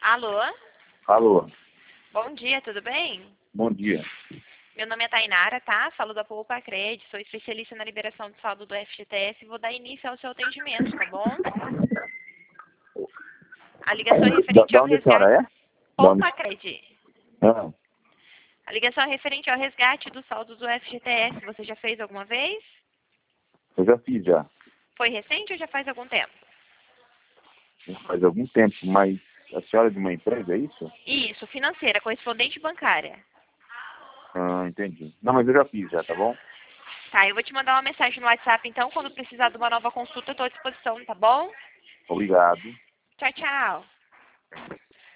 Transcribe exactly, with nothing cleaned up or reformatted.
Alô? Alô, Bom dia, tudo bem? bom dia. Meu nome é Tainara, tá? Falo da Poupa Cred, sou especialista na liberação de saldo do F G T S e vou dar início ao seu atendimento, tá bom? A ligação é Da, referente da ao onde a senhora resgate... é? Da onde... Poupa Cred. Ah, A ligação é referente ao resgate do saldo do F G T S. Você já fez alguma vez? eu já fiz já, Foi recente ou já faz algum tempo? já faz algum tempo, mas a senhora é de uma empresa, é isso? Isso, financeira, correspondente bancária. Ah, entendi. Não, mas eu já fiz já, tá bom? Tá, eu vou te mandar uma mensagem no WhatsApp, então, quando precisar de uma nova consulta, eu estou à disposição, tá bom? Obrigado. Tchau, tchau.